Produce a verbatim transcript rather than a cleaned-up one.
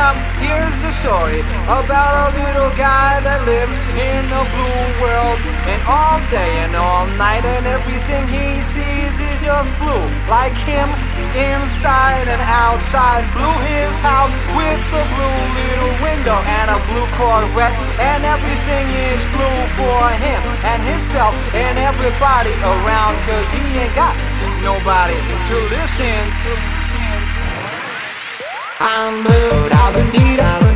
Now, here's the story about a little guy that lives in a blue world. And all day and all night, and everything he sees is just blue. Like him, inside and outside. Blue his house with a blue little window and a blue Corvette. And everything is blue for him and himself and everybody around. Cause he ain't got nobody to listen to. I'm blue, I've been need,